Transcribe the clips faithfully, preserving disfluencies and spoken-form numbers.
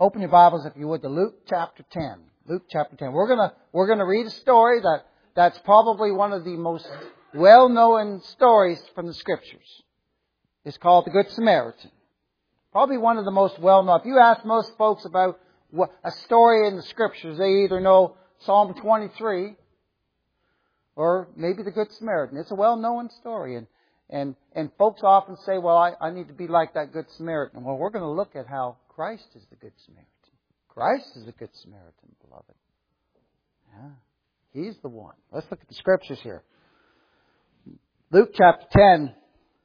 Open your Bibles, if you would, to Luke chapter ten. Luke chapter ten. We're gonna, we're gonna read a story that, that's probably one of the most well-known stories from the Scriptures. It's called the Good Samaritan. Probably one of the most well-known. If you ask most folks about what, a story in the Scriptures, they either know Psalm twenty-three or maybe the Good Samaritan. It's a well-known story. And, and, and folks often say, well, I, I need to be like that Good Samaritan. Well, we're going to look at how Christ is the Good Samaritan. Christ is the Good Samaritan, beloved. Yeah. He's the one. Let's look at the Scriptures here. Luke chapter ten,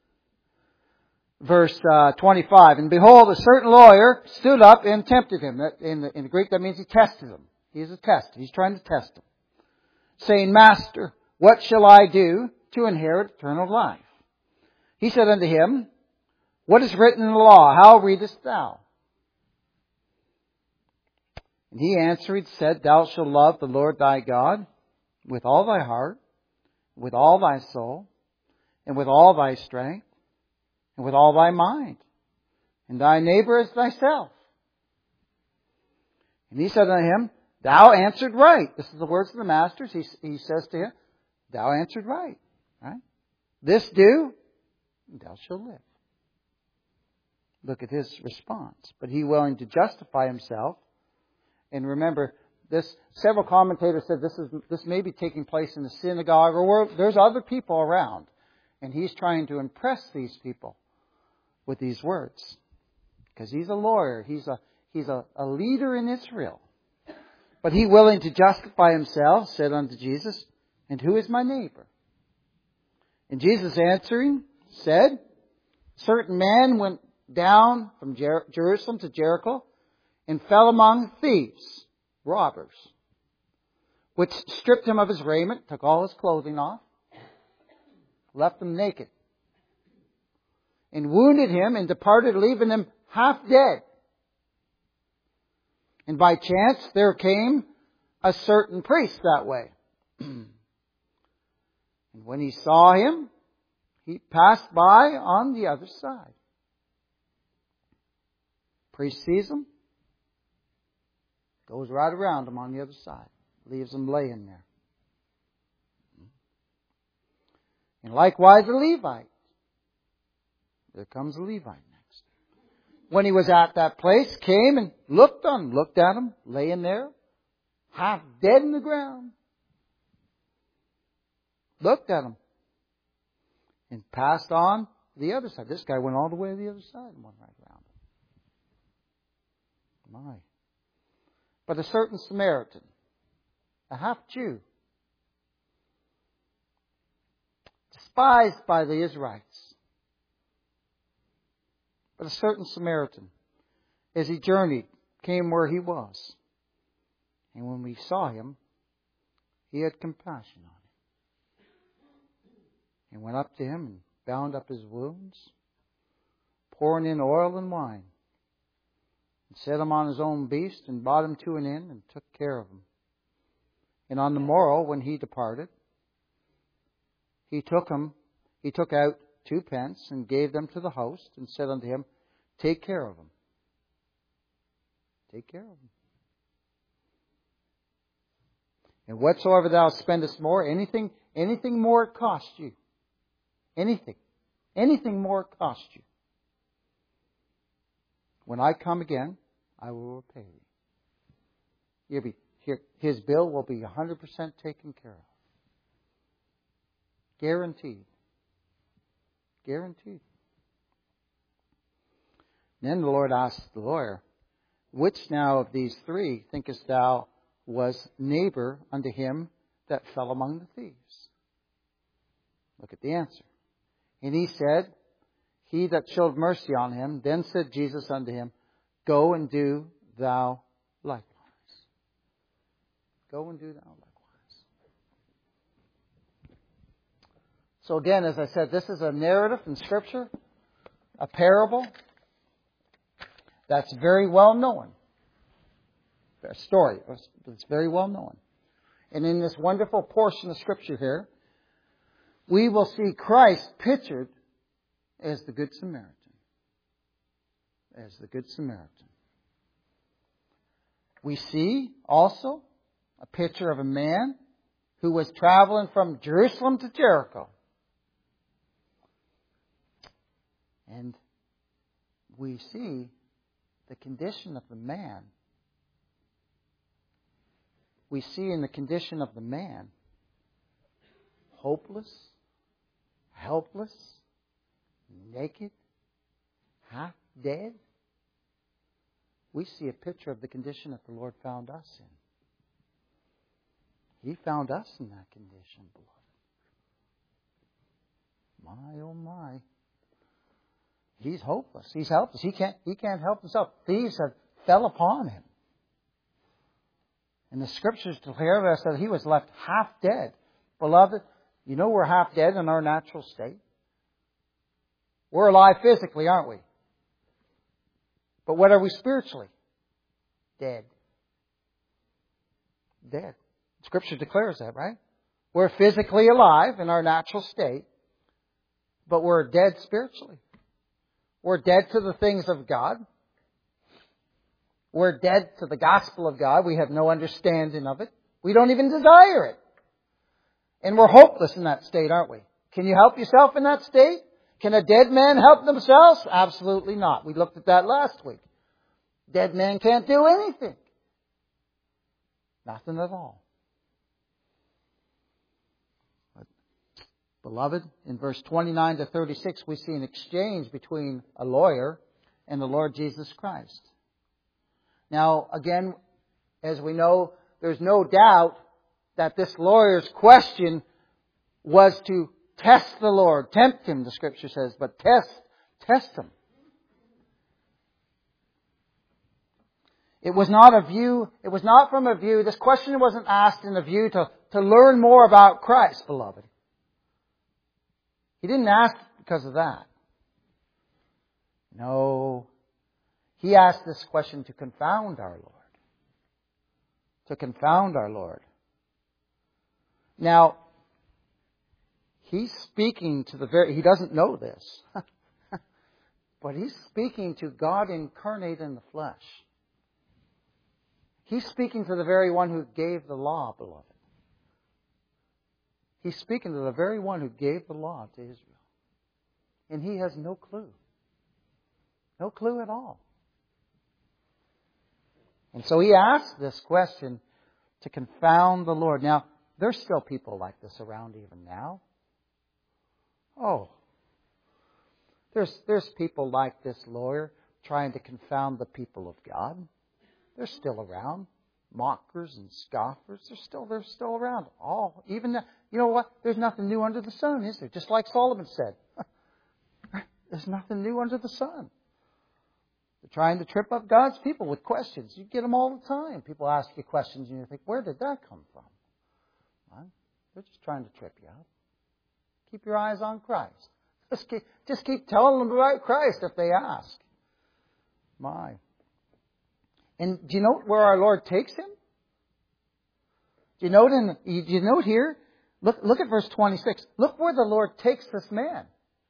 verse uh, twenty-five. And behold, a certain lawyer stood up and tempted him. In the, in the Greek, that means he tested him. He's a test. He's trying to test him. Saying, Master, what shall I do to inherit eternal life? He said unto him, What is written in the law? How readest thou? And he answered, said, Thou shalt love the Lord thy God with all thy heart, with all thy soul, and with all thy strength, and with all thy mind, and thy neighbor as thyself. And he said unto him, Thou answered right. This is the words of the Masters. He, he says to him, Thou answered right. Right? This do, and thou shalt live. Look at his response. But he, willing to justify himself, and remember, this several commentators said this is this may be taking place in the synagogue, or where there's other people around, and he's trying to impress these people with these words, because he's a lawyer, he's a he's a, a leader in Israel. But he, willing to justify himself, said unto Jesus, And who is my neighbor? And Jesus answering said, Certain man went down from Jer- Jerusalem to Jericho, and fell among thieves, robbers, which stripped him of his raiment, took all his clothing off, left him naked, and wounded him, and departed, leaving him half dead. And by chance there came a certain priest that way. And when he saw him, he passed by on the other side. Priest sees him, goes right around him on the other side. Leaves him laying there. And likewise a Levite. There comes a Levite next. When he was at that place, came and looked on, looked at him, laying there, half dead in the ground. Looked at him. And passed on the other side. This guy went all the way to the other side and went right around him. My. But a certain Samaritan, a half-Jew, despised by the Israelites, but a certain Samaritan, as he journeyed, came where he was. And when we saw him, he had compassion on him. And went up to him and bound up his wounds, pouring in oil and wine, and set him on his own beast, and brought him to an inn, and took care of him. And on the morrow, when he departed, he took him, he took out two pence, and gave them to the host, and said unto him, Take care of him. Take care of him. And whatsoever thou spendest more, anything, anything more it cost you. Anything. Anything more it cost you. When I come again, I will repay thee. You'll be, here, his bill will be one hundred percent taken care of. Guaranteed. Guaranteed. Then the Lord asked the lawyer, Which now of these three thinkest thou was neighbor unto him that fell among the thieves? Look at the answer. And he said, He that showed mercy on him. Then said Jesus unto him, Go and do thou likewise. Go and do thou likewise. So again, as I said, this is a narrative in Scripture, a parable that's very well known. A story that's very well known. And in this wonderful portion of Scripture here, we will see Christ pictured as the Good Samaritan. As the Good Samaritan. we see also a picture of a man who was traveling from Jerusalem to Jericho. And we see the condition of the man. We see in the condition of the man hopeless, helpless, naked, half dead. We see a picture of the condition that the Lord found us in. He found us in that condition, beloved. My, oh my. He's hopeless. He's helpless. He can't, he can't help himself. Thieves have fell upon him. And the Scriptures declare us that he was left half dead. Beloved, you know we're half dead in our natural state. We're alive physically, aren't we? But what are we spiritually? Dead. Dead. Scripture declares that, right? We're physically alive in our natural state, but we're dead spiritually. We're dead to the things of God. We're dead to the gospel of God. We have no understanding of it. We don't even desire it. And we're hopeless in that state, aren't we? Can you help yourself in that state? Can a dead man help themselves? Absolutely not. We looked at that last week. Dead man can't do anything. Nothing at all. But, beloved, in verse twenty-nine to thirty-six, we see an exchange between a lawyer and the Lord Jesus Christ. Now, again, as we know, there's no doubt that this lawyer's question was to test the Lord, tempt Him, the Scripture says, but test, test Him. It was not a view, it was not from a view, this question wasn't asked in a view to, to learn more about Christ, beloved. He didn't ask because of that. No. He asked this question to confound our Lord. To confound our Lord. Now, he's speaking to the very, he doesn't know this, but he's speaking to God incarnate in the flesh. He's speaking to the very one who gave the law, beloved. He's speaking to the very one who gave the law to Israel. And he has no clue. No clue at all. And so he asked this question to confound the Lord. Now, there's still people like this around even now. Oh. There's, there's people like this lawyer trying to confound the people of God. They're still around. Mockers and scoffers, they're still, they're still around. Oh, even, the, you know what? There's nothing new under the sun, is there? Just like Solomon said. There's nothing new under the sun. They're trying to trip up God's people with questions. You get them all the time. People ask you questions and you think, where did that come from? Well, they're just trying to trip you up. Keep your eyes on Christ. Just keep, just keep telling them about Christ if they ask. My. And do you note where our Lord takes him? Do you note in? Do you note here? Look, look at verse twenty-six. Look where the Lord takes this man.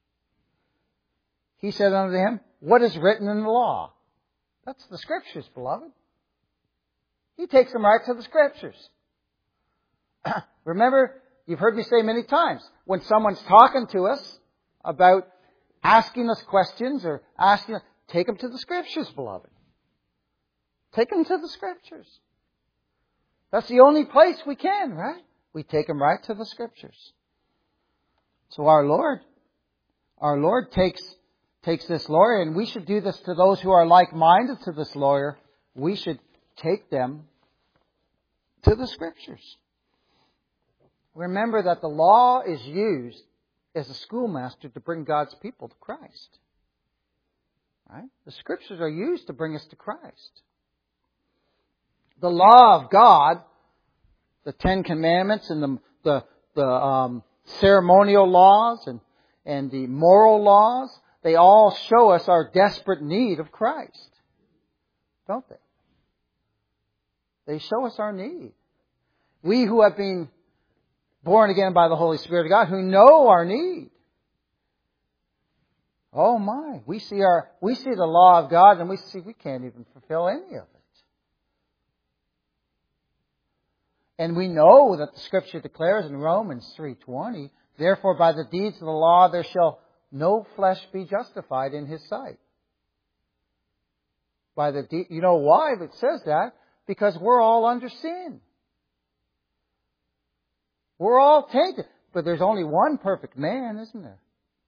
He said unto him, "What is written in the law?" That's the Scriptures, beloved. He takes him right to the Scriptures. Remember, you've heard me say many times, when someone's talking to us about asking us questions or asking us, take them to the Scriptures, beloved. Take them to the Scriptures. That's the only place we can, right? We take them right to the Scriptures. So our Lord, our Lord takes, takes this lawyer, and we should do this to those who are like-minded to this lawyer. We should take them to the Scriptures. Remember that the law is used as a schoolmaster to bring God's people to Christ. Right? The Scriptures are used to bring us to Christ. The law of God, the Ten Commandments and the the, the um, ceremonial laws and, and the moral laws, they all show us our desperate need of Christ. Don't they? They show us our need. We who have been born again by the Holy Spirit of God, who know our need. Oh my, we see our we see the law of God and we see we can't even fulfill any of it. And we know that the Scripture declares in Romans three twenty, therefore by the deeds of the law there shall no flesh be justified in His sight. By the de- you know why it says that? Because we're all under sin. We're all tainted. But there's only one perfect man, isn't there?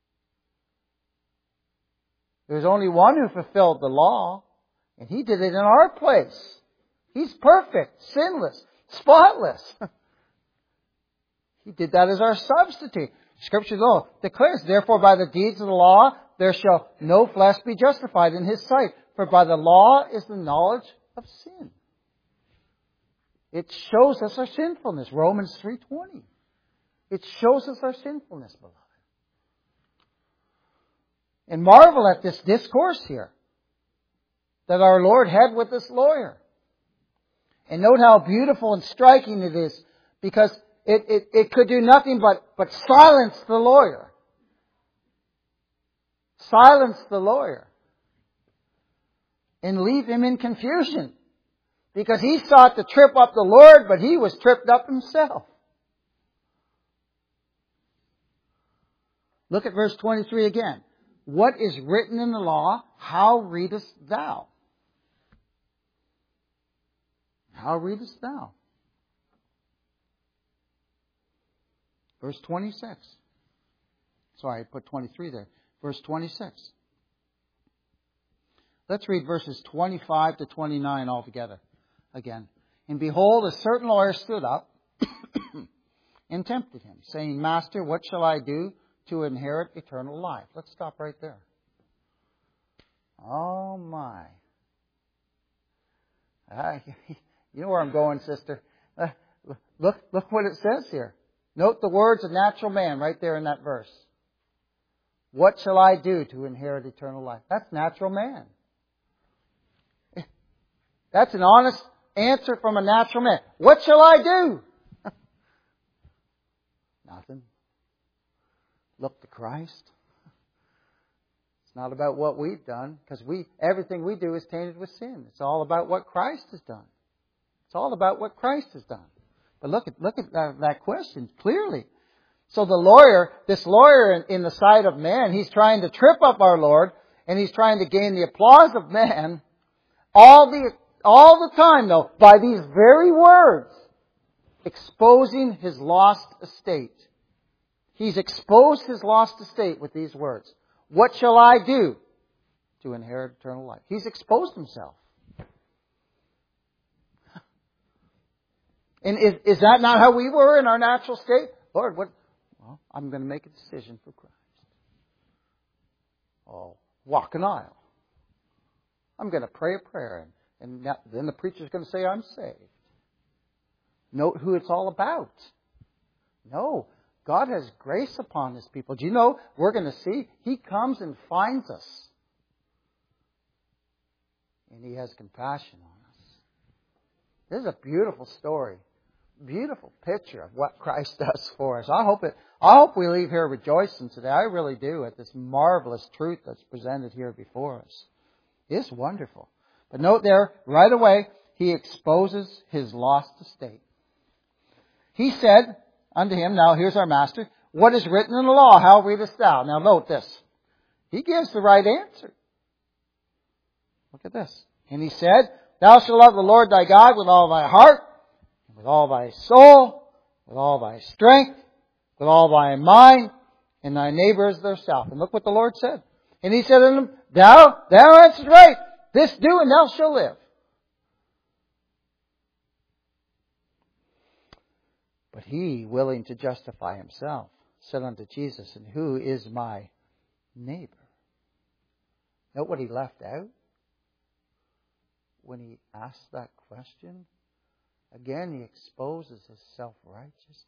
There's only one who fulfilled the law, and He did it in our place. He's perfect, sinless, spotless. He did that as our substitute. Scripture though declares, therefore by the deeds of the law there shall no flesh be justified in His sight. For by the law is the knowledge of sin. It shows us our sinfulness. Romans three twenty. It shows us our sinfulness, beloved. And marvel at this discourse here that our Lord had with this lawyer. And note how beautiful and striking it is, because it, it, it could do nothing but, but silence the lawyer. Silence the lawyer. And leave him in confusion. Because he sought to trip up the Lord, but he was tripped up himself. Look at verse twenty-three again. What is written in the law, how readest thou? How readest thou? Verse twenty-six. Sorry, I put twenty-three there. Verse twenty-six. Let's read verses twenty-five to twenty-nine altogether again. And behold, a certain lawyer stood up and tempted him, saying, Master, what shall I do to inherit eternal life? Let's stop right there. Oh my. Uh, you know where I'm going, sister. Uh, look, look what it says here. Note the words of natural man right there in that verse. What shall I do to inherit eternal life? That's natural man. That's an honest answer from a natural man. What shall I do? Nothing. Look to Christ. It's not about what we've done, because we everything we do is tainted with sin. It's all about what Christ has done. It's all about what Christ has done. But look at look at that, that question clearly. So the lawyer, this lawyer in, in the sight of man, he's trying to trip up our Lord, and he's trying to gain the applause of man. All the all the time, though, by these very words, exposing his lost estate. He's exposed his lost estate with these words. What shall I do to inherit eternal life? He's exposed himself. And is, is that not how we were in our natural state? Lord, what? Well, I'm going to make a decision for Christ. Oh, walk an aisle. I'm going to pray a prayer, and, and then the preacher's going to say I'm saved. Note who it's all about. No. God has grace upon His people. Do you know, we're going to see, He comes and finds us. And He has compassion on us. This is a beautiful story. Beautiful picture of what Christ does for us. I hope it, I hope we leave here rejoicing today. I really do, at this marvelous truth that's presented here before us. It's wonderful. But note there, right away, He exposes His lost estate. He said unto him, now here's our master, what is written in the law, how readest thou? Now note this. He gives the right answer. Look at this. And he said, thou shalt love the Lord thy God with all thy heart, with all thy soul, with all thy strength, with all thy mind, and thy neighbor as thyself. And look what the Lord said. And he said unto him, thou, thou answered right. This do, and thou shalt live. But he, willing to justify himself, said unto Jesus, and who is my neighbor? Note what he left out when he asked that question. Again, he exposes his self-righteousness.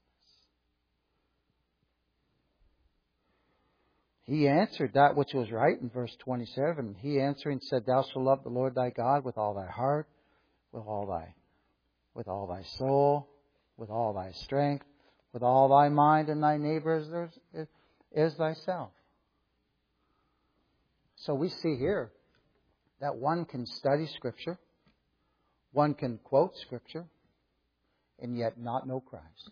He answered that which was right in verse twenty-seven. He answering said, thou shalt love the Lord thy God with all thy heart, with all thy, with all thy soul, with all thy strength, with all thy mind, and thy neighbor as, as thyself. So we see here that one can study Scripture, one can quote Scripture, and yet not know Christ.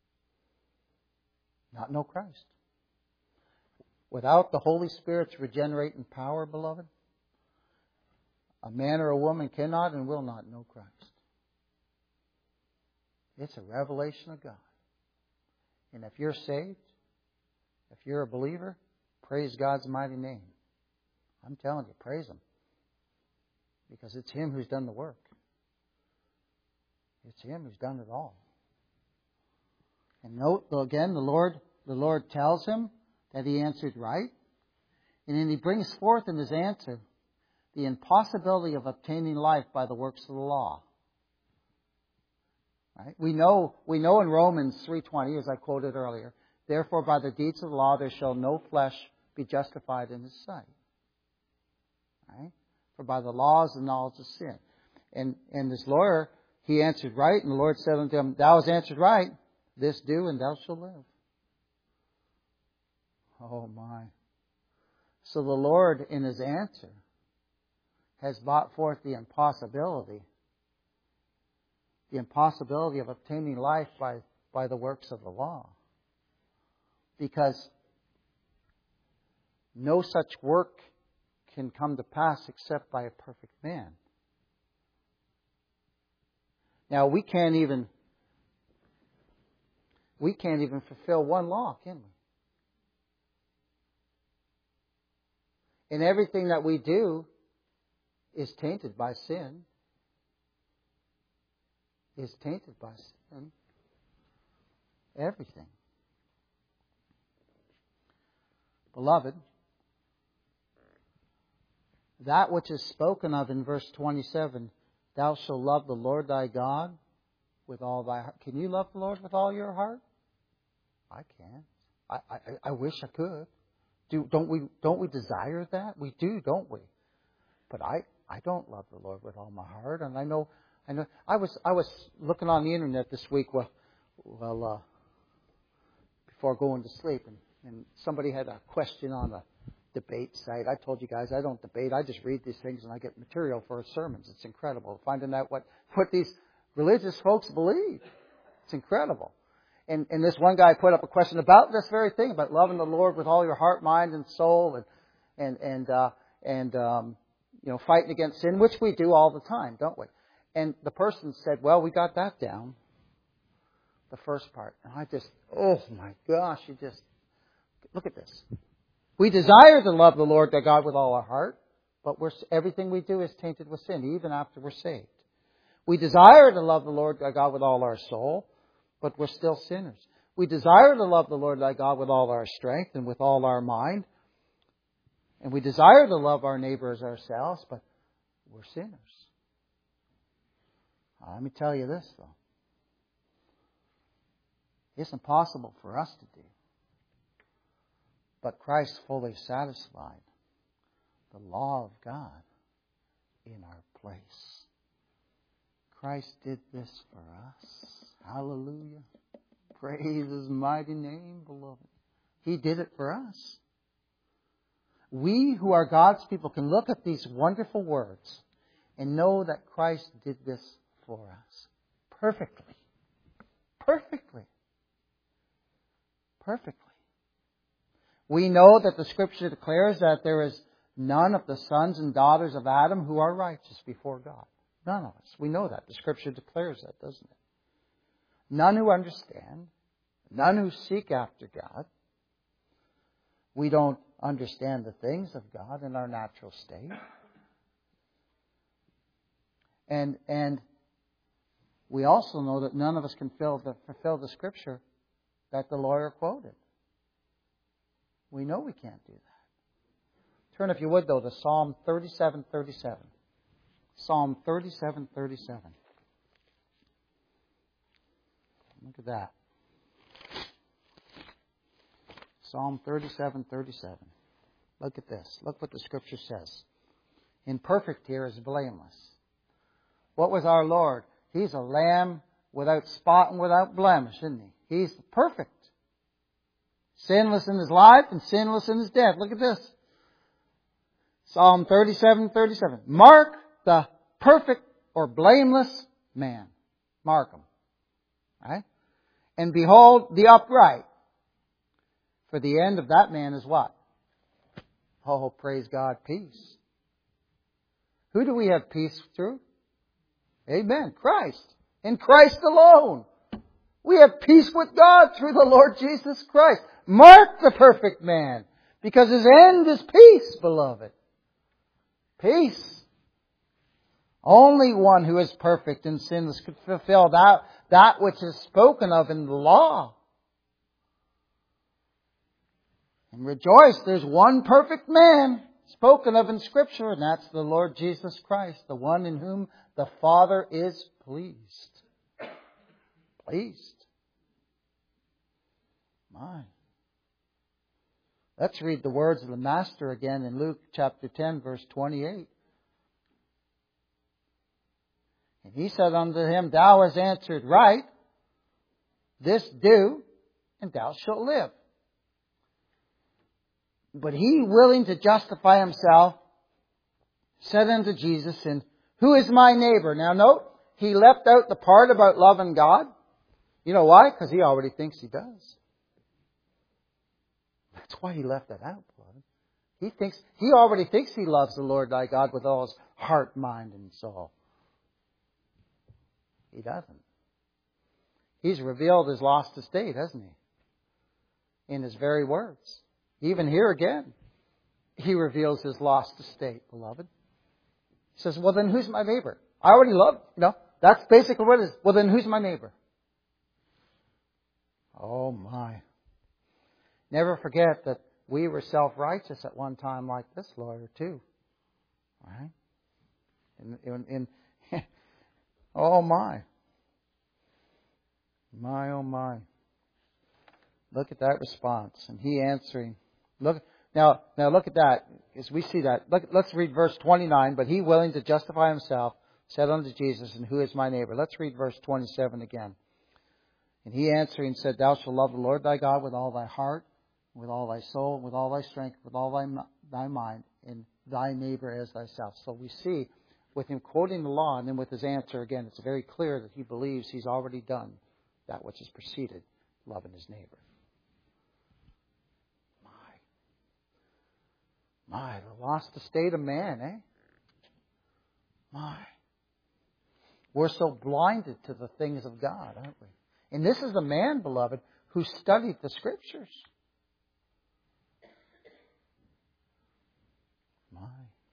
Not know Christ. Without the Holy Spirit's regenerating power, beloved, a man or a woman cannot and will not know Christ. It's a revelation of God. And if you're saved, if you're a believer, praise God's mighty name. I'm telling you, praise Him. Because it's Him who's done the work. It's Him who's done it all. And note, again, the Lord, the Lord tells him that he answered right. And then He brings forth in His answer the impossibility of obtaining life by the works of the law. Right? We know, we know in Romans three twenty, as I quoted earlier, therefore by the deeds of the law there shall no flesh be justified in His sight. Right? For by the law is the knowledge of sin. And, and this lawyer, he answered right, and the Lord said unto him, thou hast answered right, this do, and thou shalt live. Oh my. So the Lord, in His answer, has brought forth the impossibility, the impossibility of obtaining life by, by the works of the law. Because no such work can come to pass except by a perfect man. Now we can't even we can't even fulfill one law, can we? And everything that we do is tainted by sin. Is tainted by sin. Everything. Beloved, that which is spoken of in verse twenty-seven, thou shalt love the Lord thy God with all thy heart. Can you love the Lord with all your heart? I can't. I, I, I wish I could. Do, don't we, don't we desire that? We do, don't we? But I, I don't love the Lord with all my heart. And I know, I know, I was, I was looking on the internet this week, well, well, uh, before going to sleep, and, and somebody had a question on a debate site. I told you guys I don't debate. I just read these things and I get material for sermons. It's incredible finding out what, what these religious folks believe. It's incredible. And, and this one guy put up a question about this very thing, about loving the Lord with all your heart, mind, and soul, and and and uh, and um, you know, fighting against sin, which we do all the time, don't we? And the person said, "Well, we got that down, the first part." And I just, oh my gosh, you just look at this. We desire to love the Lord our God with all our heart, but we're, everything we do is tainted with sin, even after we're saved. We desire to love the Lord our God with all our soul, but we're still sinners. We desire to love the Lord thy God with all our strength and with all our mind. And we desire to love our neighbor as ourselves, but we're sinners. Now, let me tell you this, though. It's impossible for us to do. But Christ fully satisfied the law of God in our place. Christ did this for us. Hallelujah. Praise His mighty name, beloved. He did it for us. We who are God's people can look at these wonderful words and know that Christ did this for us. Perfectly. Perfectly. Perfectly. We know that the Scripture declares that there is none of the sons and daughters of Adam who are righteous before God. None of us. We know that. The Scripture declares that, doesn't it? None who understand. None who seek after God. We don't understand the things of God in our natural state. And and we also know that none of us can fill the, fulfill the Scripture that the lawyer quoted. We know we can't do that. Turn, if you would, though, to Psalm thirty-seven thirty-seven. Psalm thirty-seven thirty-seven. Look at that. Psalm thirty-seven thirty-seven. Look at this. Look what the Scripture says. In perfect here is blameless. What was our Lord? He's a lamb without spot and without blemish, isn't He? He's perfect. Sinless in His life and sinless in His death. Look at this. Psalm thirty-seven thirty-seven. Mark the perfect or blameless man. Mark him. Right? And behold the upright. For the end of that man is what? Oh, praise God, peace. Who do we have peace through? Amen. Christ. In Christ alone. We have peace with God through the Lord Jesus Christ. Mark the perfect man. Because his end is peace, beloved. Peace. Only one who is perfect and sinless could fulfill that, that which is spoken of in the law. And rejoice, there's one perfect man spoken of in Scripture, and that's the Lord Jesus Christ, the one in whom the Father is pleased. Pleased. My. Let's read the words of the Master again in Luke chapter ten, verse twenty-eight. And he said unto him, Thou hast answered right. This do, and thou shalt live. But he, willing to justify himself, said unto Jesus, And who is my neighbor? Now note, he left out the part about loving God. You know why? Because he already thinks he does. That's why he left that out, beloved. He thinks, he already thinks he loves the Lord thy God with all his heart, mind, and soul. He doesn't. He's revealed his lost estate, hasn't he? In his very words. Even here again, he reveals his lost estate, beloved. He says, well then who's my neighbor? I already love, you know, that's basically what it is. Well then who's my neighbor? Oh my. Never forget that we were self-righteous at one time like this lawyer too. Right? In, in, in oh my. My, oh my. Look at that response. And he answering. Look now now look at that. As we see that. Look, let's read verse twenty-nine. But he, willing to justify himself, said unto Jesus, And who is my neighbor? Let's read verse twenty-seven again. And he answering said, Thou shalt love the Lord thy God with all thy heart, with all thy soul, with all thy strength, with all thy, thy mind, and thy neighbor as thyself. So we see, with him quoting the law, and then with his answer again, it's very clear that he believes he's already done that which is preceded, loving his neighbor. My. My, the lost estate of man, eh? My. We're so blinded to the things of God, aren't we? And this is the man, beloved, who studied the Scriptures. My.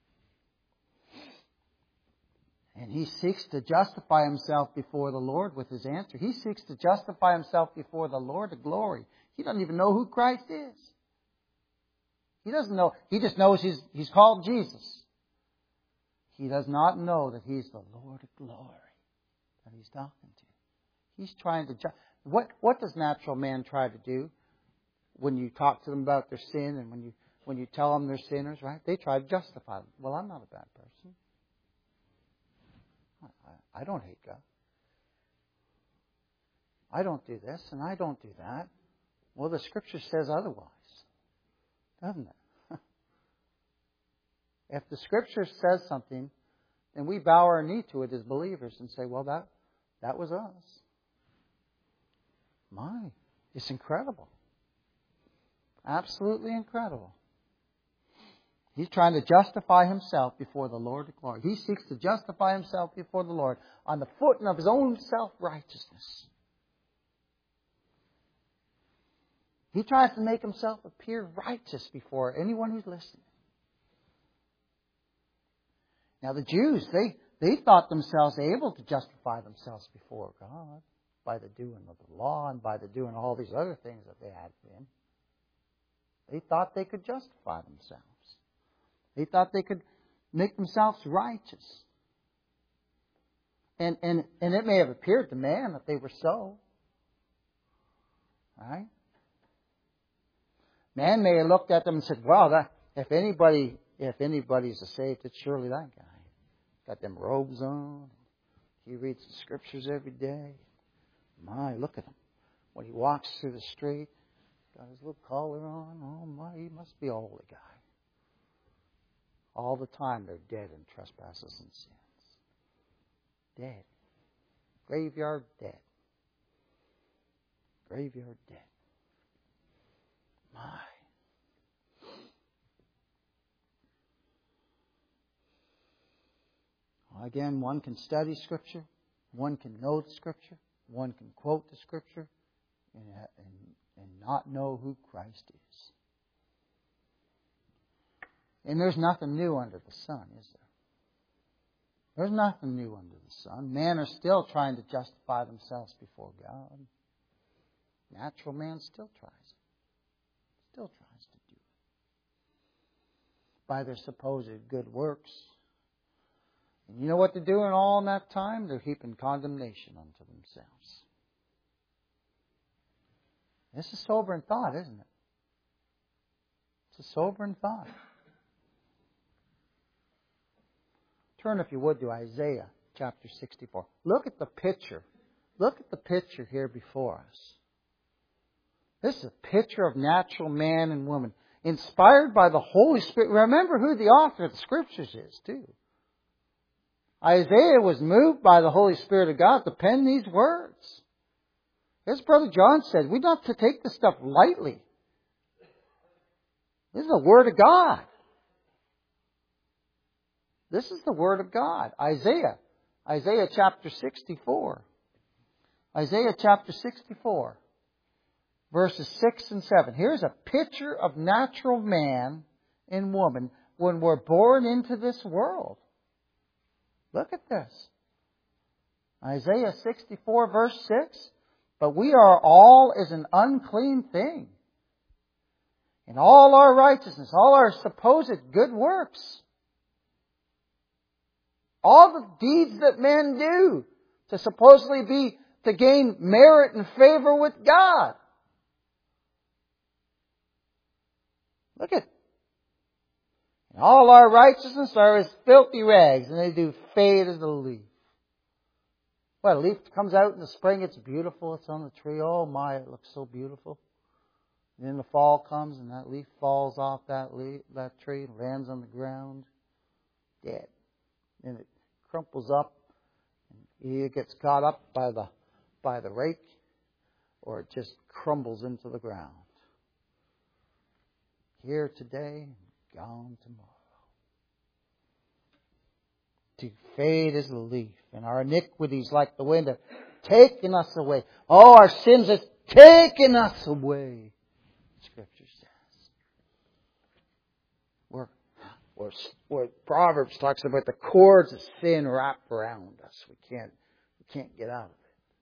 And he seeks to justify himself before the Lord with his answer. He seeks to justify himself before the Lord of glory. He doesn't even know who Christ is. He doesn't know. He just knows he's, he's called Jesus. He does not know that he's the Lord of glory that he's talking to. He's trying to... Ju- what, what does natural man try to do when you talk to them about their sin and when you when you tell them they're sinners, right? They try to justify them. Well, I'm not a bad person. I, I don't hate God. I don't do this and I don't do that. Well, the Scripture says otherwise, doesn't it? If the Scripture says something, then we bow our knee to it as believers and say, well, that that was us. My, it's incredible. Absolutely incredible. He's trying to justify himself before the Lord of glory. He seeks to justify himself before the Lord on the footing of his own self-righteousness. He tries to make himself appear righteous before anyone who's listening. Now the Jews, they, they thought themselves able to justify themselves before God by the doing of the law and by the doing all these other things that they had been. They thought they could justify themselves. They thought they could make themselves righteous. And, and, and it may have appeared to man that they were so. Right? Man may have looked at them and said, well, that, if anybody if anybody's saved, it's surely that guy. Got them robes on. He reads the Scriptures every day. My, look at him. When he walks through the street, got his little collar on. Oh my, he must be a holy guy. All the time they're dead in trespasses and sins. Dead. Graveyard dead. graveyard dead. My. Well, again, one can study Scripture. One can know the Scripture. One can quote the Scripture and, and, and not know who Christ is. And there's nothing new under the sun, is there? There's nothing new under the sun. Men are still trying to justify themselves before God. Natural man still tries it. Still tries to do it. By their supposed good works. And you know what they're doing all in that time? They're heaping condemnation unto themselves. This is sobering thought, isn't it? It's a sobering thought. Turn, if you would, to Isaiah chapter sixty-four. Look at the picture. Look at the picture here before us. This is a picture of natural man and woman, inspired by the Holy Spirit. Remember who the author of the Scriptures is, too. Isaiah was moved by the Holy Spirit of God to pen these words. As Brother John said, we're not to take this stuff lightly. This is the Word of God. This is the Word of God. Isaiah. Isaiah chapter sixty-four. Isaiah chapter sixty-four. Verses six and seven. Here's a picture of natural man and woman when we're born into this world. Look at this. Isaiah sixty-four verse six. But we are all as an unclean thing. And all our righteousness, all our supposed good works, all the deeds that men do to supposedly be, to gain merit and favor with God. Look at, and all our righteousness are as filthy rags, and they do fade as a leaf. What, a leaf comes out in the spring, it's beautiful, it's on the tree. Oh my, it looks so beautiful. And then the fall comes, and that leaf falls off that leaf, that tree, and lands on the ground, dead. And it crumples up, and either gets caught up by the by the rake, or it just crumbles into the ground. Here today, gone tomorrow. To fade as a leaf, and our iniquities like the wind have taken us away. Oh, our sins have taken us away, Scripture says. We're, we're, we're, Proverbs talks about the cords of sin wrapped around us. We can't, we can't get out of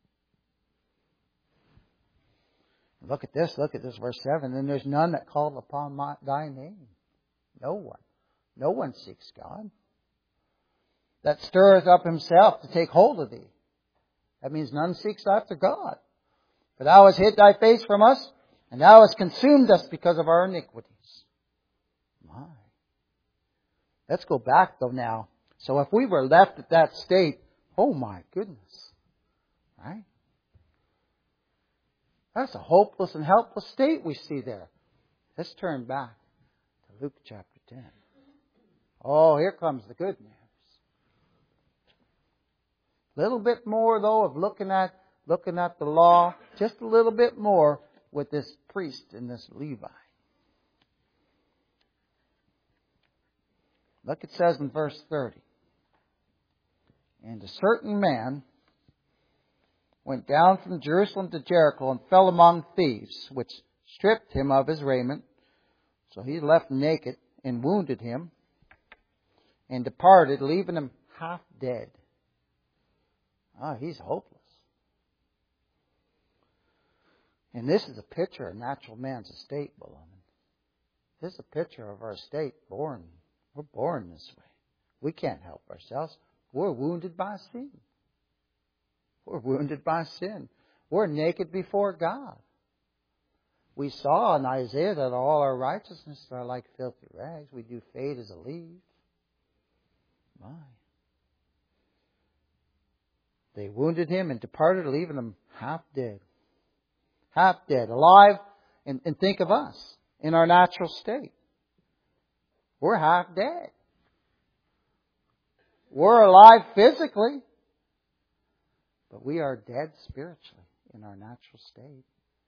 it. Look at this, look at this, verse seven. And there's none that call upon my, thy name. No one. No one seeks God. That stirreth up himself to take hold of thee. That means none seeks after God. For thou hast hid thy face from us, and thou hast consumed us because of our iniquities. My. Let's go back though now. So if we were left at that state, oh my goodness. Right? That's a hopeless and helpless state we see there. Let's turn back to Luke chapter ten. Oh, here comes the good news. A little bit more, though, of looking at looking at the law. Just a little bit more with this priest and this Levi. Look, it says in verse thirty. And a certain man went down from Jerusalem to Jericho and fell among thieves, which stripped him of his raiment. So he left naked and wounded him and departed, leaving him half dead. Ah, he's hopeless. And this is a picture of natural man's estate, beloved. This is a picture of our estate, born. We're born this way. We can't help ourselves. We're wounded by sin. We're wounded by sin. We're naked before God. We saw in Isaiah that all our righteousness are like filthy rags. We do fade as a leaf. My. They wounded him and departed, leaving him half dead. Half dead. Alive. And, and think of us in our natural state. We're half dead. We're alive physically. But we are dead spiritually in our natural state.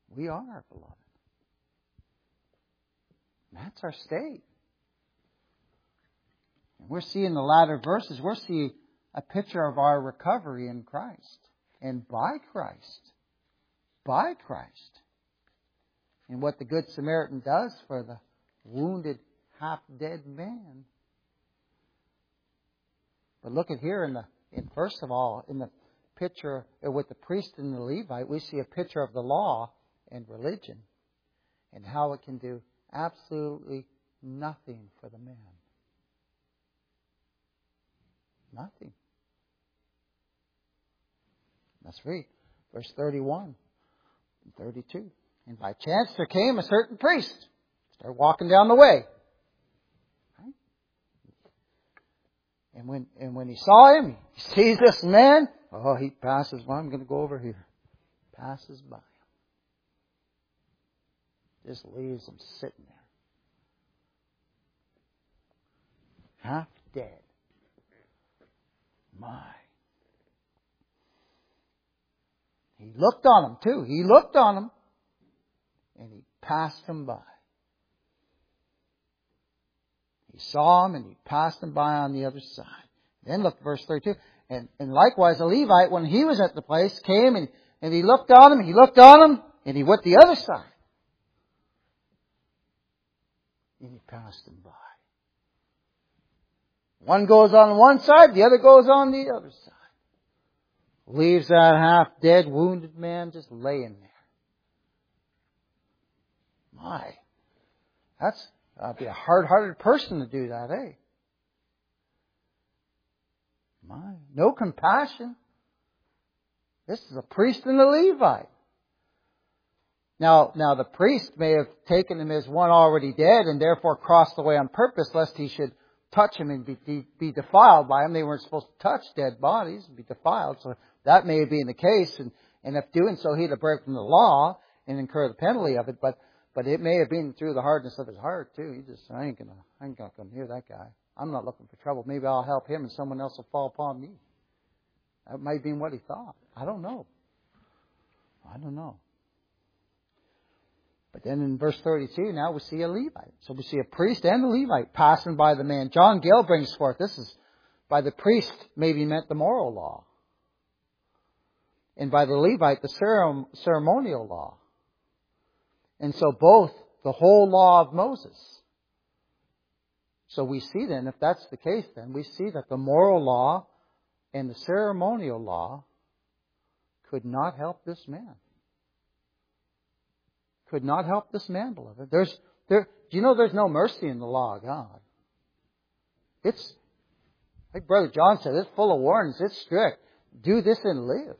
We are, beloved. That's our state. And we're seeing the latter verses, we're seeing a picture of our recovery in Christ. And by Christ. By Christ. And what the Good Samaritan does for the wounded, half-dead man. But look at here in the, in first of all, in the picture with the priest and the Levite, we see a picture of the law and religion. And how it can do absolutely nothing for the man. Nothing. Let's read verse thirty-one and thirty-two. And by chance there came a certain priest. Started walking down the way. Right? And when and when he saw him, he sees this man. Oh, he passes by. I'm going to go over here. Passes by him. Just leaves him sitting there. Half dead. My. He looked on him too. He looked on him. And he passed him by. He saw him and he passed him by on the other side. Then look at verse thirty-two. And, and likewise the Levite, when he was at the place, came and, and he looked on him, he looked on him, and he went the other side. And he passed him by. One goes on one side, the other goes on the other side. Leaves that half-dead, wounded man just laying there. My, that's, that'd be a hard-hearted person to do that, eh? My, no compassion. This is a priest and a Levite. Now, now the priest may have taken him as one already dead and therefore crossed away on purpose lest he should touch him and be, be, be defiled by him. They weren't supposed to touch dead bodies and be defiled. So that may have been the case. And, and if doing so, he'd have broken the law and incur the penalty of it. But, but it may have been through the hardness of his heart too. He just, I ain't gonna, I ain't gonna come near that guy. I'm not looking for trouble. Maybe I'll help him and someone else will fall upon me. That might have been what he thought. I don't know. I don't know. But then in verse thirty-two, now we see a Levite. So we see a priest and a Levite passing by the man. John Gill brings forth, this is, by the priest maybe meant the moral law. And by the Levite, the ceremonial law. And so both, the whole law of Moses. So we see then, if that's the case then, we see that the moral law and the ceremonial law could not help this man. Could not help this man, beloved. There's, there, do you know there's no mercy in the law of God? It's, like Brother John said, it's full of warnings. It's strict. Do this and live.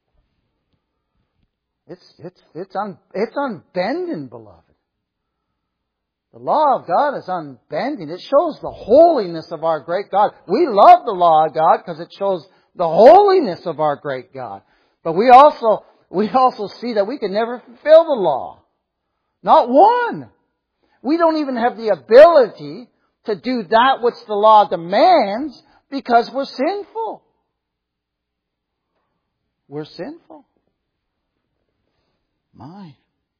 It's, it's, it's, un, it's unbending, beloved. The law of God is unbending. It shows the holiness of our great God. We love the law of God because it shows the holiness of our great God. But we also, we also see that we can never fulfill the law. Not one. We don't even have the ability to do that which the law demands because we're sinful. We're sinful. My.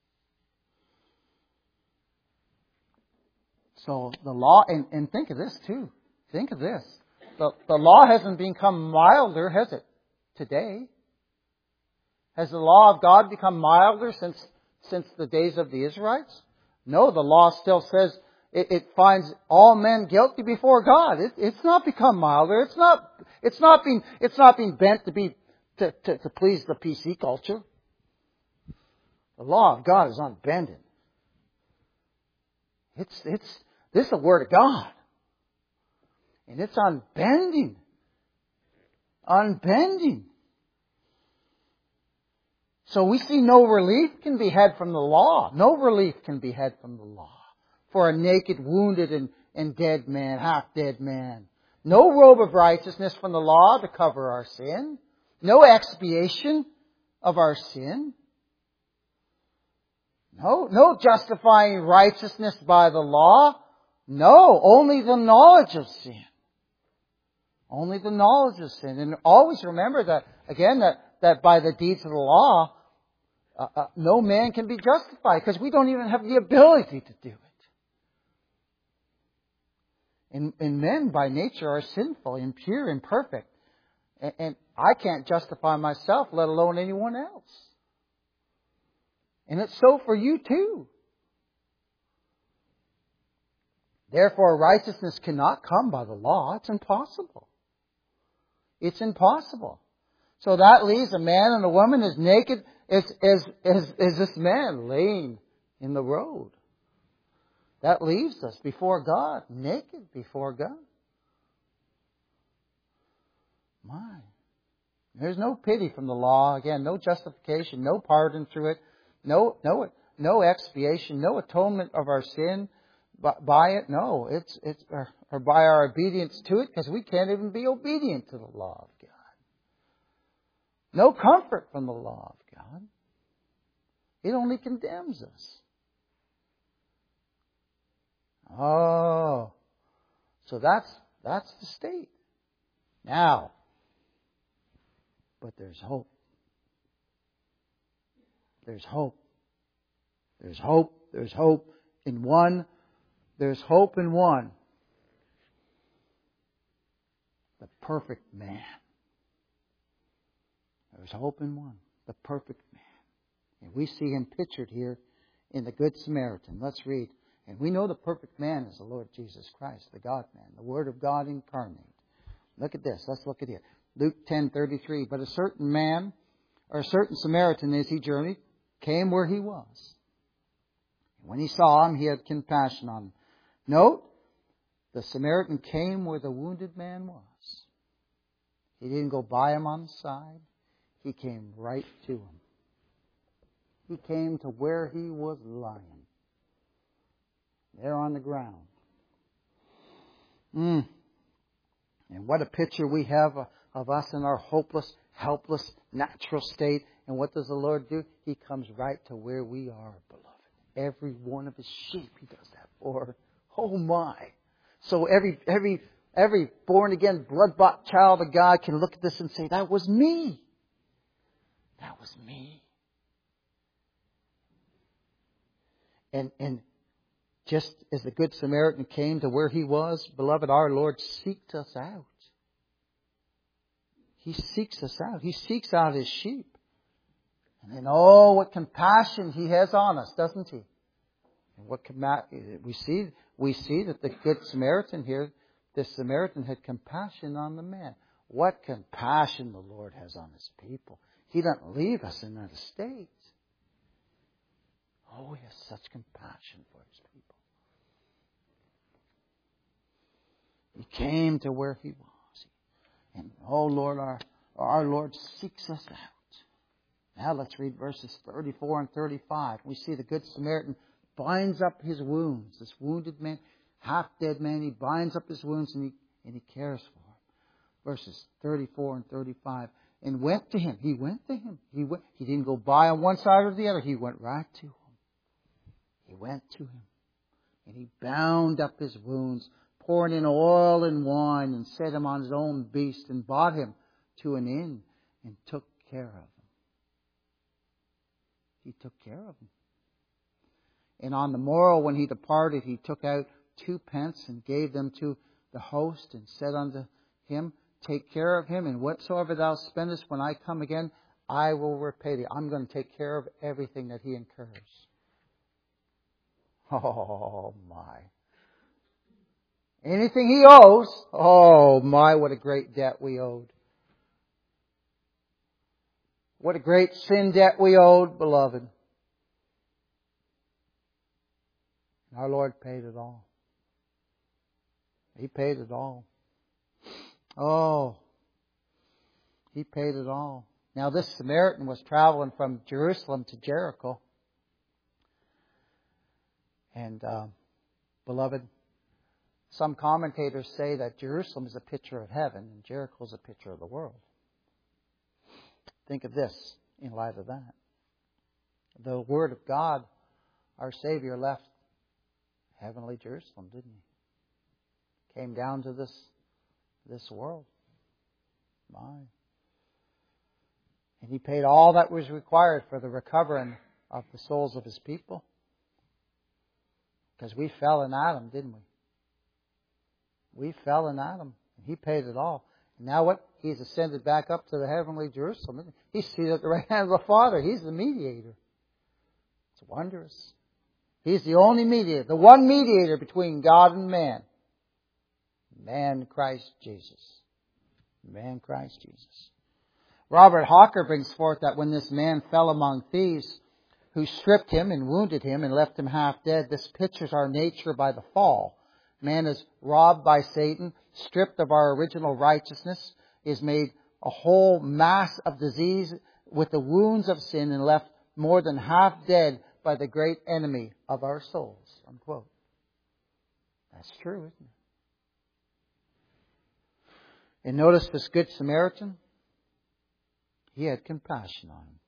So the law, and, and think of this too. Think of this. The, the law hasn't become milder, has it? Today. Has the law of God become milder since since the days of the Israelites? No, the law still says it, it finds all men guilty before God. It, it's not become milder. It's not. It's not being. It's not being bent to be to, to, to please the P C culture. The law of God is unbending. It's it's this is the Word of God, and it's unbending. Unbending. So we see no relief can be had from the law. No relief can be had from the law for a naked, wounded, and, and dead man, half-dead man. No robe of righteousness from the law to cover our sin. No expiation of our sin. No, no justifying righteousness by the law. No, only the knowledge of sin. Only the knowledge of sin. And always remember that, again, that, that by the deeds of the law, Uh, uh, no man can be justified because we don't even have the ability to do it. And, and men by nature are sinful, impure, imperfect. And, and I can't justify myself, let alone anyone else. And it's so for you too. Therefore, righteousness cannot come by the law. It's impossible. It's impossible. So that leaves a man and a woman as naked as, as, as, as this man laying in the road. That leaves us before God, naked before God. My. There's no pity from the law. Again, no justification, no pardon through it, no, no, no expiation, no atonement of our sin by it. No, it's, it's, or, or by our obedience to it, because we can't even be obedient to the law of God. No comfort from the law of God. It only condemns us. Oh, so that's that's the state. Now, but there's hope. There's hope. There's hope. There's hope in one. There's hope in one. The perfect man. There's hope in one. The perfect man. And we see him pictured here in the Good Samaritan. Let's read. And we know the perfect man is the Lord Jesus Christ, the God-man, the Word of God incarnate. Look at this. Let's look at it. Luke ten thirty-three. But a certain man, or a certain Samaritan as he journeyed, came where he was. When he saw him, he had compassion on him. Note, the Samaritan came where the wounded man was. He didn't go by him on the side. He came right to him. He came to where he was lying. There on the ground. Mm. And what a picture we have of us in our hopeless, helpless, natural state. And what does the Lord do? He comes right to where we are, beloved. Every one of His sheep He does that for. Oh my. So every every every born again, blood-bought child of God can look at this and say, that was me. That was me. And and just as the Good Samaritan came to where he was, beloved, our Lord seeks us out. He seeks us out. He seeks out His sheep. And then, oh, what compassion He has on us, doesn't He? And what we see, we see that the Good Samaritan here, this Samaritan had compassion on the man. What compassion the Lord has on His people. He doesn't leave us in that estate. Oh, He has such compassion for His people. He came to where He was. And, oh Lord, our, our Lord seeks us out. Now let's read verses thirty-four and thirty-five. We see the Good Samaritan binds up his wounds. This wounded man, half-dead man, he binds up his wounds and he, and he cares for him. Verses thirty-four and thirty-five. And went to him. He went to him. He went. He didn't go by on one side or the other. He went right to him. He went to him. And he bound up his wounds, pouring in oil and wine, and set him on his own beast, and brought him to an inn, and took care of him. He took care of him. And on the morrow when he departed, he took out two pence, and gave them to the host, and said unto him, take care of him, and whatsoever thou spendest when I come again, I will repay thee. I'm going to take care of everything that he incurs. Oh my. Anything he owes, oh my, what a great debt we owed. What a great sin debt we owed, beloved. Our Lord paid it all. He paid it all. Oh, He paid it all. Now this Samaritan was traveling from Jerusalem to Jericho. And, uh, beloved, some commentators say that Jerusalem is a picture of heaven and Jericho is a picture of the world. Think of this in light of that. The Word of God, our Savior, left heavenly Jerusalem, didn't He? Came down to this, this world. My. And He paid all that was required for the recovering of the souls of His people. Because we fell in Adam, didn't we? We fell in Adam. And He paid it all. And now what? He's ascended back up to the heavenly Jerusalem. He's seated at the right hand of the Father. He's the mediator. It's wondrous. He's the only mediator, the one mediator between God and man. Man Christ Jesus. Man Christ Jesus. Robert Hawker brings forth that when this man fell among thieves who stripped him and wounded him and left him half dead, this pictures our nature by the fall. Man is robbed by Satan, stripped of our original righteousness, is made a whole mass of disease with the wounds of sin and left more than half dead by the great enemy of our souls. Unquote. That's true, isn't it? And notice this Good Samaritan. He had compassion on him.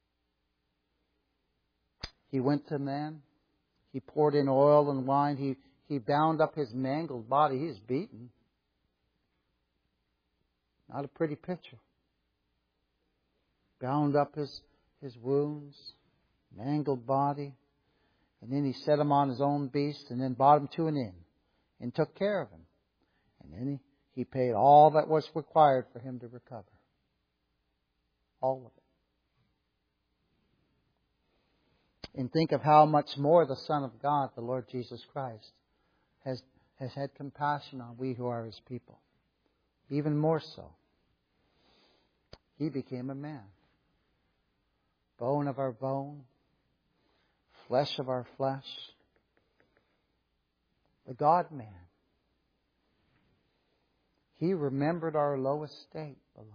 He went to the man. He poured in oil and wine. He, he bound up his mangled body. He was beaten. Not a pretty picture. Bound up his, his wounds, mangled body. And then he set him on his own beast and then brought him to an inn and took care of him. And then he, he paid all that was required for him to recover. All of it. And think of how much more the Son of God, the Lord Jesus Christ, has, has had compassion on we who are His people. Even more so. He became a man. Bone of our bone. Flesh of our flesh. The God-man. He remembered our low estate, beloved.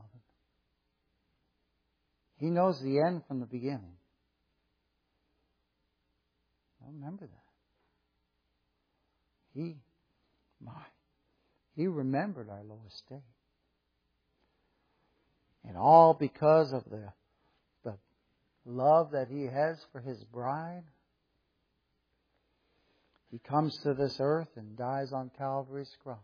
He knows the end from the beginning. Remember that. He, my, He remembered our low estate. And all because of the, the love that He has for His bride. He comes to this earth and dies on Calvary's cross.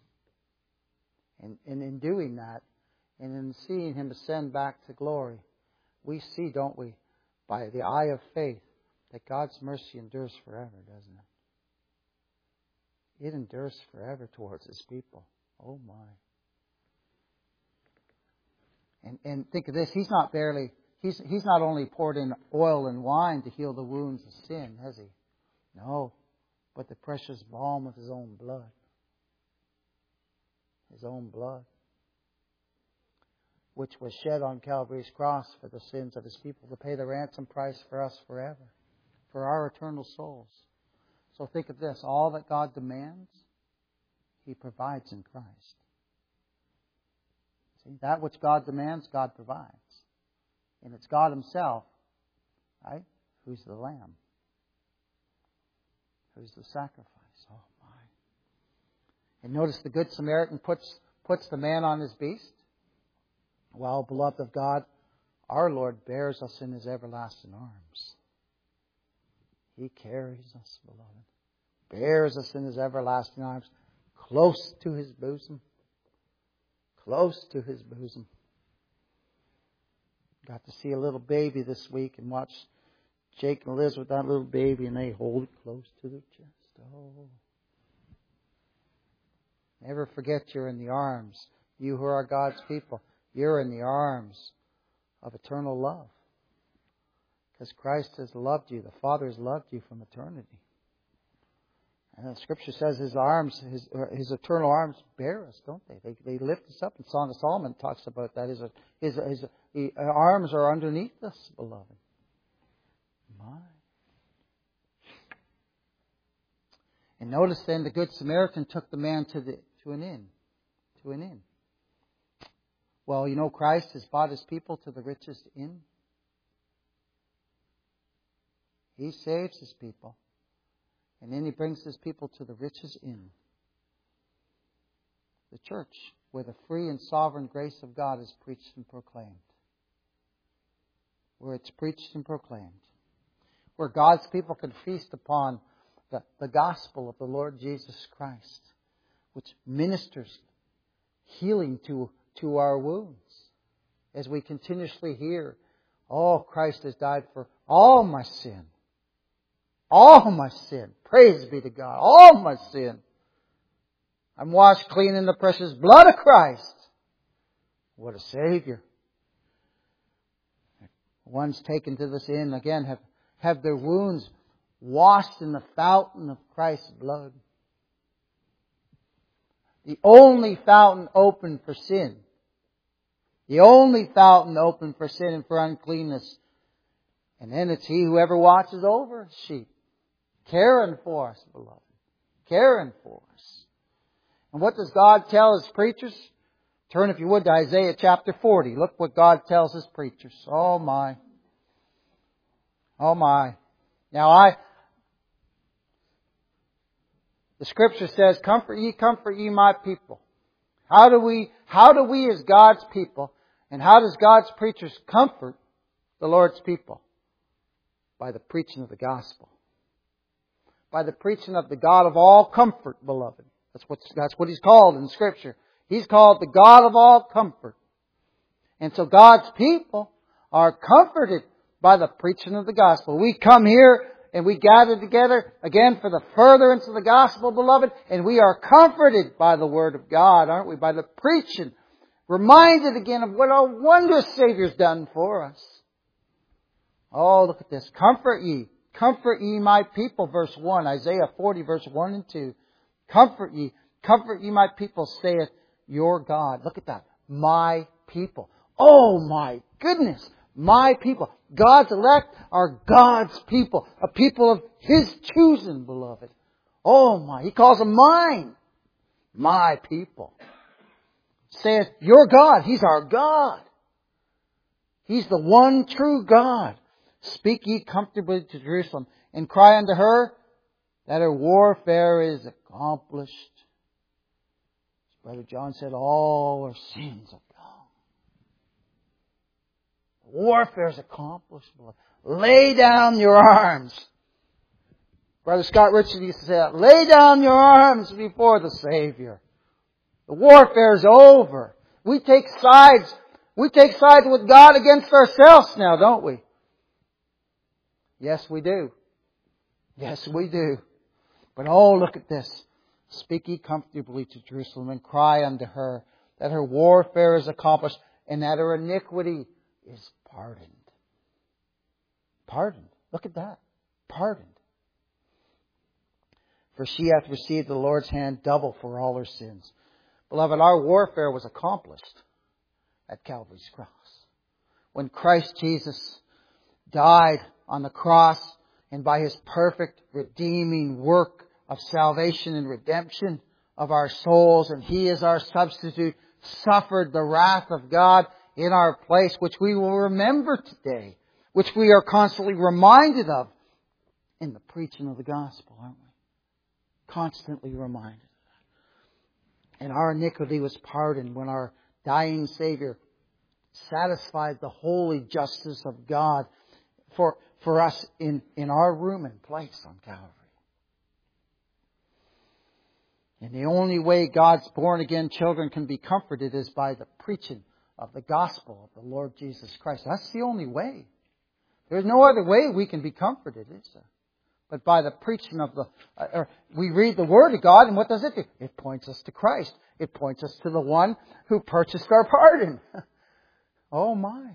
And, and in doing that, and in seeing Him ascend back to glory, we see, don't we, by the eye of faith, that God's mercy endures forever, doesn't it? It endures forever towards His people. Oh my. And and think of this, He's not barely He's He's not only poured in oil and wine to heal the wounds of sin, has He? No. But the precious balm of His own blood. His own blood. Which was shed on Calvary's cross for the sins of His people to pay the ransom price for us forever. For our eternal souls. So think of this. All that God demands, He provides in Christ. See, that which God demands, God provides. And it's God Himself, right? Who's the Lamb. Who's the sacrifice. Oh my. And notice the Good Samaritan puts, puts the man on his beast. Well, beloved of God, our Lord bears us in His everlasting arms. He carries us, beloved. Bears us in His everlasting arms. Close to His bosom. Close to His bosom. Got to see a little baby this week and watch Jake and Liz with that little baby and they hold it close to their chest. Oh. Never forget you're in the arms. You who are God's people, you're in the arms of eternal love. Because Christ has loved you. The Father has loved you from eternity. And the Scripture says His arms, His, his eternal arms bear us, don't they? They, they lift us up. And Song of Solomon talks about that. His, his, his, his arms are underneath us, beloved. My. And notice then the Good Samaritan took the man to the to an inn. To an inn. Well, you know Christ has brought His people to the richest inn. He saves His people. And then He brings His people to the richest inn. The church, where the free and sovereign grace of God is preached and proclaimed. Where it's preached and proclaimed. Where God's people can feast upon the, the gospel of the Lord Jesus Christ. Which ministers healing to, to our wounds. as we continuously hear, oh, Christ has died for all my sin. All my sin. Praise be to God. All my sin. I'm washed clean in the precious blood of Christ. What a Savior. Ones taken to this inn, again, have, have their wounds washed in the fountain of Christ's blood. The only fountain open for sin. The only fountain open for sin and for uncleanness. And then it's He who ever watches over His sheep. Caring for us, beloved. Caring for us. And what does God tell His preachers? Turn, if you would, to Isaiah chapter forty. Look what God tells His preachers. Oh my. Oh my. Now I... The Scripture says, comfort ye, comfort ye my people. How do we, how do we as God's people, and how does God's preachers comfort the Lord's people? By the preaching of the gospel. By the preaching of the God of all comfort, beloved. That's what, that's what He's called in Scripture. He's called the God of all comfort. And so God's people are comforted by the preaching of the gospel. We come here and we gather together again for the furtherance of the gospel, beloved, and we are comforted by the Word of God, aren't we? By the preaching. Reminded again of what our wondrous Savior's done for us. Oh, look at this. Comfort ye. Comfort ye my people, verse one. Isaiah forty, verse one and two. Comfort ye. Comfort ye my people, saith your God. Look at that. My people. Oh my goodness. My people. God's elect are God's people. A people of His choosing, beloved. Oh my. He calls them mine. My people. Saith your God. He's our God. He's the one true God. Speak ye comfortably to Jerusalem, and cry unto her that her warfare is accomplished. As Brother John said, all her sins are gone. Warfare is accomplished. Lay down your arms. Brother Scott Richard used to say that. Lay down your arms before the Savior. The warfare is over. We take sides. We take sides with God against ourselves now, don't we? Yes, we do. Yes, we do. But oh, look at this. Speak ye comfortably to Jerusalem, and cry unto her that her warfare is accomplished, and that her iniquity is pardoned. Pardoned. Look at that. Pardoned. For she hath received the Lord's hand double for all her sins. Beloved, our warfare was accomplished at Calvary's cross. When Christ Jesus died on the cross, and by His perfect redeeming work of salvation and redemption of our souls, and He is our substitute, suffered the wrath of God in our place, which we will remember today, which we are constantly reminded of in the preaching of the gospel, aren't we? Constantly reminded of that. And our iniquity was pardoned when our dying Savior satisfied the holy justice of God for for us in, in our room and place on Calvary. And the only way God's born-again children can be comforted is by the preaching of the gospel of the Lord Jesus Christ. That's the only way. There's no other way we can be comforted, is there? But by the preaching of the... Uh, or we read the Word of God, and what does it do? It points us to Christ. It points us to the one who purchased our pardon. Oh my.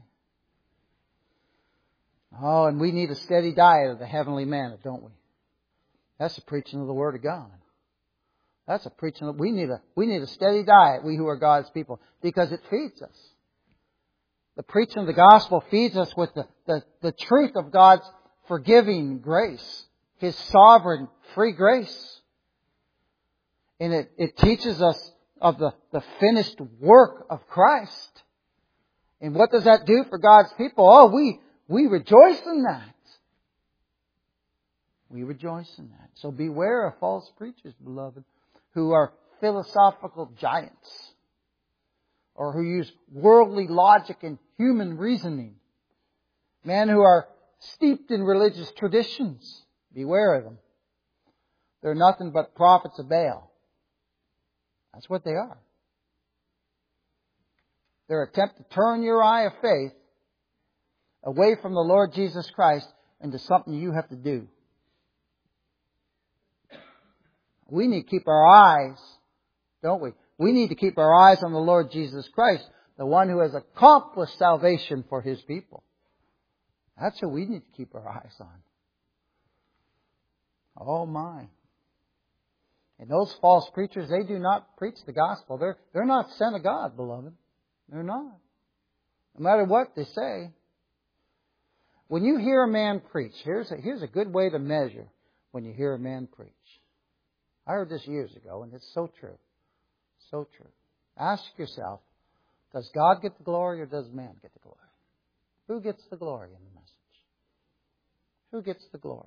Oh, and we need a steady diet of the heavenly manna, don't we? That's the preaching of the Word of God. That's a preaching of, we need a we need a steady diet, we who are God's people, because it feeds us. The preaching of the gospel feeds us with the, the, the truth of God's forgiving grace, His sovereign free grace. And it, it teaches us of the, the finished work of Christ. And what does that do for God's people? Oh, we We rejoice in that. We rejoice in that. So beware of false preachers, beloved, who are philosophical giants, or who use worldly logic and human reasoning. Men who are steeped in religious traditions. Beware of them. They're nothing but prophets of Baal. That's what they are. their attempt to turn your eye of faith away from the Lord Jesus Christ into something you have to do. We need to keep our eyes, don't we? We need to keep our eyes on the Lord Jesus Christ, the one who has accomplished salvation for His people. That's who we need to keep our eyes on. Oh my. And those false preachers, they do not preach the gospel. They're, they're not sent of God, beloved. They're not. No matter what they say. When you hear a man preach, here's a, here's a good way to measure when you hear a man preach. I heard this years ago, and it's so true. So true. Ask yourself, does God get the glory or does man get the glory? Who gets the glory in the message? Who gets the glory?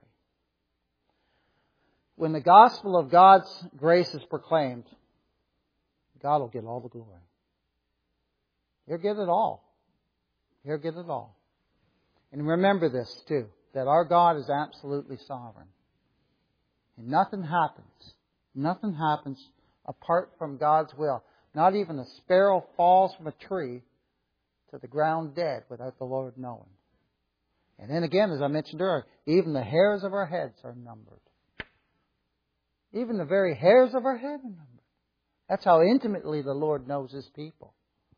When the gospel of God's grace is proclaimed, God will get all the glory. He'll get it all. He'll get it all. And remember this too, that our God is absolutely sovereign. And nothing happens, nothing happens apart from God's will. Not even a sparrow falls from a tree to the ground dead without the Lord knowing. And then again, as I mentioned earlier, even the hairs of our heads are numbered. Even the very hairs of our head are numbered. That's how intimately the Lord knows His people.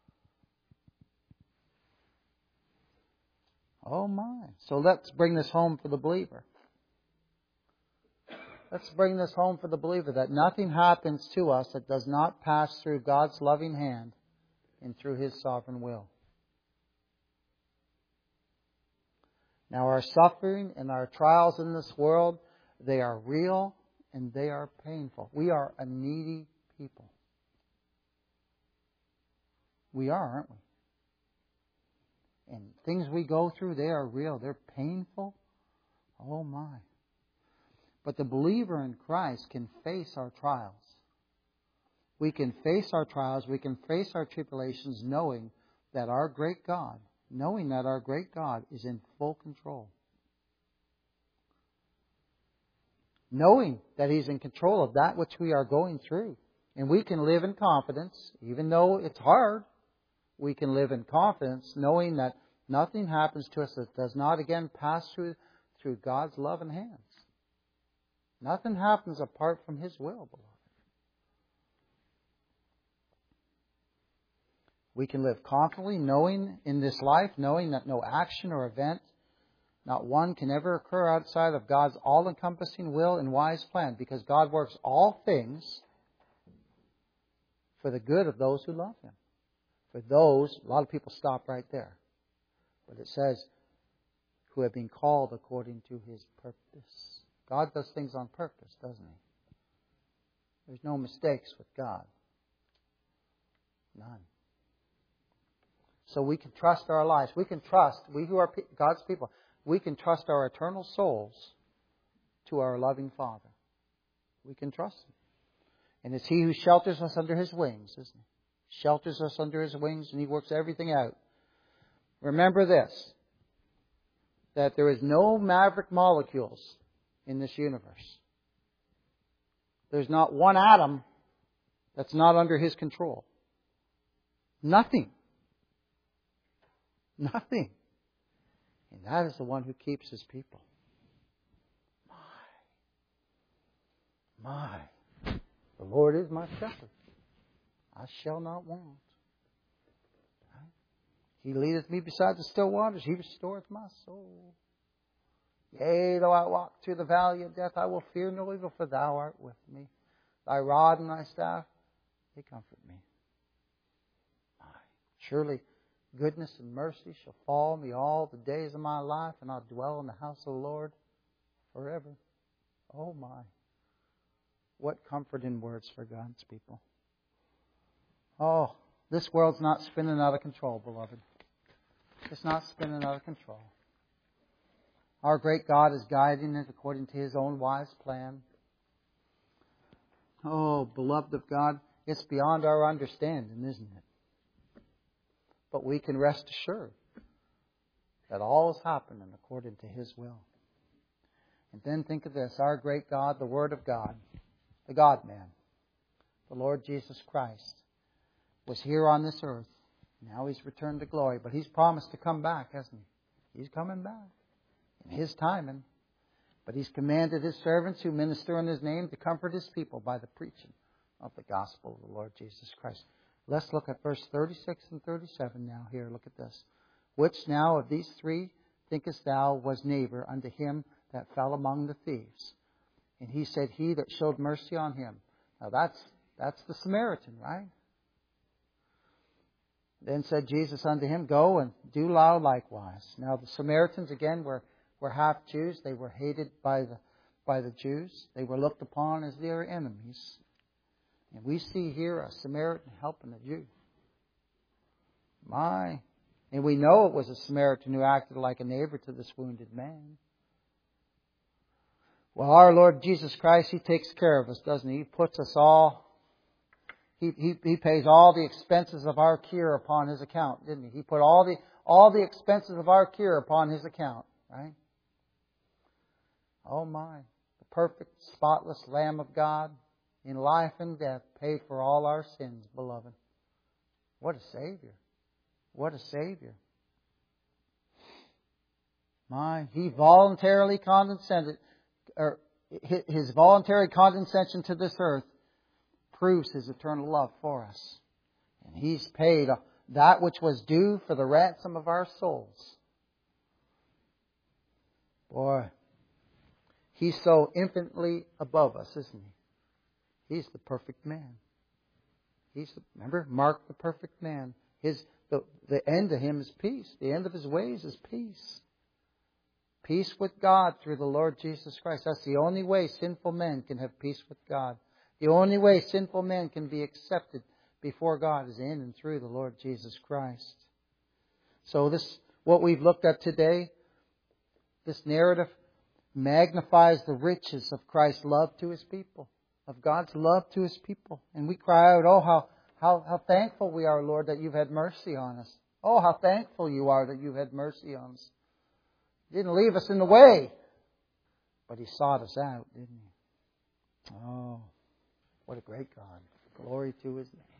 Oh my. So let's bring this home for the believer. Let's bring this home for the believer, that nothing happens to us that does not pass through God's loving hand and through His sovereign will. Now our suffering and our trials in this world, they are real and they are painful. We are a needy people. We are, aren't we? And things we go through, they are real. They're painful. Oh my. But the believer in Christ can face our trials. We can face our trials. We can face our tribulations knowing that our great God, knowing that our great God is in full control. Knowing that He's in control of that which we are going through. And we can live in confidence, even though it's hard. We can live in confidence knowing that nothing happens to us that does not again pass through, through God's love and hands. Nothing happens apart from His will, beloved. We can live confidently knowing in this life, knowing that no action or event, not one, can ever occur outside of God's all-encompassing will and wise plan, because God works all things for the good of those who love Him. For those, a lot of people stop right there. But it says, who have been called according to His purpose. God does things on purpose, doesn't He? There's no mistakes with God. None. So we can trust our lives. We can trust, we who are God's people, we can trust our eternal souls to our loving Father. We can trust Him. And it's He who shelters us under His wings, isn't He? Shelters us under His wings and He works everything out. Remember this, that there is no maverick molecules in this universe. There's not one atom that's not under His control. Nothing. Nothing. And that is the one who keeps His people. My. My. The Lord is my shepherd. I shall not want. Right? He leadeth me beside the still waters. He restoreth my soul. Yea, though I walk through the valley of death, I will fear no evil, for Thou art with me. Thy rod and Thy staff, they comfort me. Surely goodness and mercy shall follow me all the days of my life, and I'll dwell in the house of the Lord forever. Oh my. What comfort in words for God's people. Oh, this world's not spinning out of control, beloved. It's not spinning out of control. Our great God is guiding it according to His own wise plan. Oh, beloved of God, it's beyond our understanding, isn't it? But we can rest assured that all is happening according to His will. And then think of this, our great God, the Word of God, the God-man, the Lord Jesus Christ, was here on this earth Now He's returned to glory. But He's promised to come back, hasn't He? He's coming back in His timing. But He's commanded His servants who minister in His name to comfort His people by the preaching of the gospel of the Lord Jesus Christ. Let's look at verse thirty-six and thirty-seven now here. Look at this. Which now of these three thinkest thou was neighbor unto him that fell among the thieves? And he said, He that showed mercy on him. Now that's that's the Samaritan, right? Then said Jesus unto him, Go and do thou likewise. Now the Samaritans again were, were half Jews. They were hated by the by the Jews. They were looked upon as their enemies. And we see here a Samaritan helping a Jew. My. And we know it was a Samaritan who acted like a neighbor to this wounded man. Well, our Lord Jesus Christ, He takes care of us, doesn't He? He puts us all, He, he, he pays all the expenses of our cure upon His account, didn't He? He put all the, all the expenses of our cure upon His account, right? Oh my. The perfect, spotless Lamb of God, in life and death, paid for all our sins, beloved. What a Savior. What a Savior. My, He voluntarily condescended, or His voluntary condescension to this earth proves His eternal love for us. And He's paid that which was due for the ransom of our souls. Boy, He's so infinitely above us, isn't He? He's the perfect man. He's the, remember, Mark the perfect man. His the, the end of Him is peace. The end of His ways is peace. Peace with God through the Lord Jesus Christ. That's the only way sinful men can have peace with God. The only way sinful men can be accepted before God is in and through the Lord Jesus Christ. So this, what we've looked at today, this narrative magnifies the riches of Christ's love to His people, of God's love to His people. And we cry out, oh, how, how, how thankful we are, Lord, that You've had mercy on us. Oh, how thankful You are that You've had mercy on us. You didn't leave us in the way, but He sought us out, didn't He? Oh, what a great God. Glory to His name.